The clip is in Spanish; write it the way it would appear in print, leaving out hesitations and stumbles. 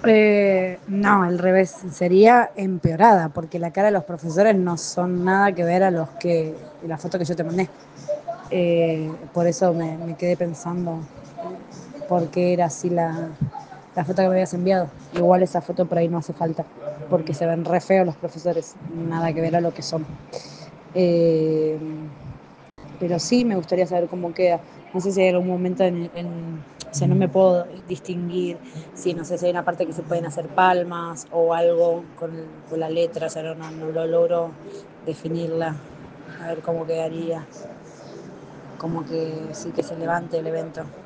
No, al revés, sería empeorada, porque la cara de los profesores no son nada que ver a los que, la foto que yo te mandé. Por eso me quedé pensando por qué era así la foto que me habías enviado. Igual esa foto por ahí no hace falta, porque se ven re feos los profesores, nada que ver a lo que son. Eh, pero sí me gustaría saber cómo queda. No sé si hay algún momento o sea, no me puedo distinguir si, no sé si hay una parte que se pueden hacer palmas o algo con la letra, o sea, no lo logro definirla, a ver cómo quedaría, como que sí que se levante el evento.